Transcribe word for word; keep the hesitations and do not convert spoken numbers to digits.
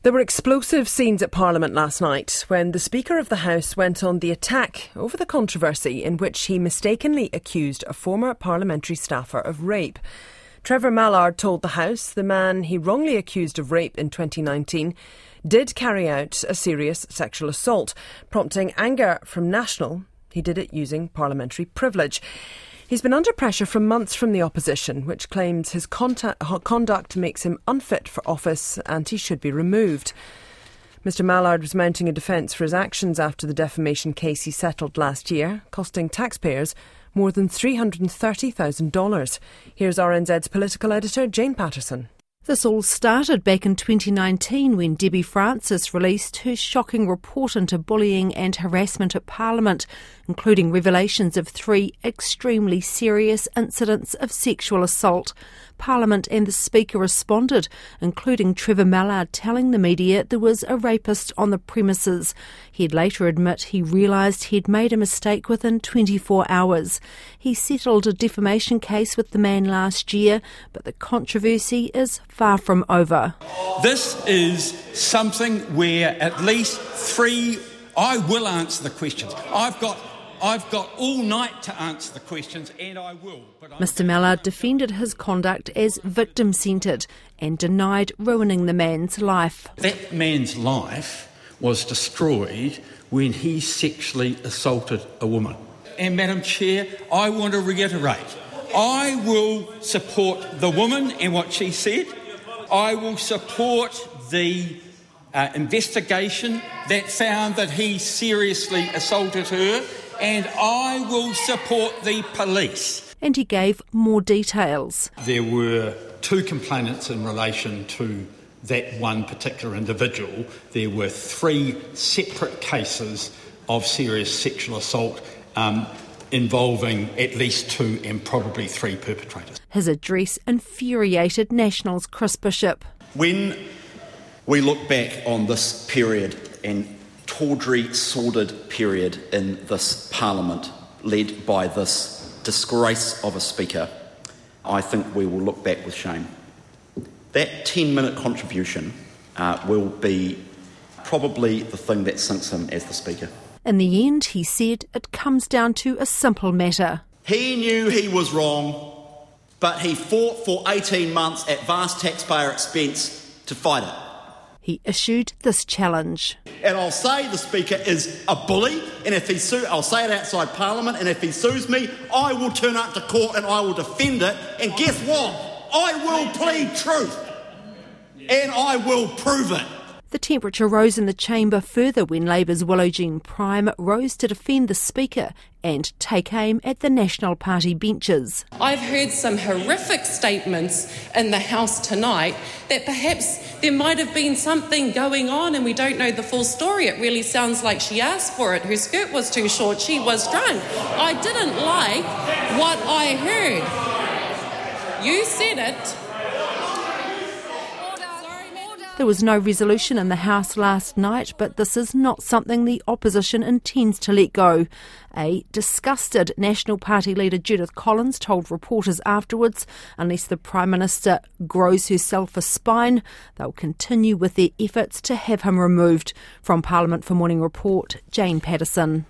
There were explosive scenes at Parliament last night when the Speaker of the House went on the attack over the controversy in which he mistakenly accused a former parliamentary staffer of rape. Trevor Mallard told the House the man he wrongly accused of rape in twenty nineteen did carry out a serious sexual assault, prompting anger from National. He did it using parliamentary privilege. He's been under pressure for months from the opposition, which claims his contact, conduct makes him unfit for office and he should be removed. Mister Mallard was mounting a defence for his actions after the defamation case he settled last year, costing taxpayers more than three hundred thirty thousand dollars. Here's R N Z's political editor Jane Patterson. This all started back in twenty nineteen when Debbie Francis released her shocking report into bullying and harassment at Parliament, including revelations of three extremely serious incidents of sexual assault. Parliament and the Speaker responded, including Trevor Mallard telling the media there was a rapist on the premises. He'd later admit he realised he'd made a mistake within twenty-four hours. He settled a defamation case with the man last year, but the controversy is far from over. This is something where at least three... I will answer the questions. I've got... I've got all night to answer the questions, and I will. But Mister Mallard defended his conduct as victim-centred and denied ruining the man's life. That man's life was destroyed when he sexually assaulted a woman. And, Madam Chair, I want to reiterate, I will support the woman and what she said. I will support the uh, investigation that found that he seriously assaulted her. And I will support the police. And he gave more details. There were two complainants in relation to that one particular individual. There were three separate cases of serious sexual assault um, involving at least two and probably three perpetrators. His address infuriated National's Chris Bishop. When we look back on this period and tawdry, sordid period in this Parliament, led by this disgrace of a Speaker, I think we will look back with shame. That ten-minute contribution uh, will be probably the thing that sinks him as the Speaker. In the end, he said, it comes down to a simple matter. He knew he was wrong, but he fought for eighteen months at vast taxpayer expense to fight it. He issued this challenge. And I'll say the Speaker is a bully, and if he su- I'll say it outside Parliament, and if he sues me, I will turn up to court and I will defend it. And guess what? I will plead truth, and I will prove it. The temperature rose in the chamber further when Labour's Willow Jean Prime rose to defend the Speaker and take aim at the National Party benches. I've heard some horrific statements in the House tonight that perhaps there might have been something going on and we don't know the full story. It really sounds like she asked for it. Her skirt was too short. She was drunk. I didn't like what I heard. You said it. There was no resolution in the House last night, but this is not something the opposition intends to let go. A disgusted National Party leader Judith Collins told reporters afterwards, unless the Prime Minister grows herself a spine, they'll continue with their efforts to have him removed. From Parliament for Morning Report, Jane Patterson.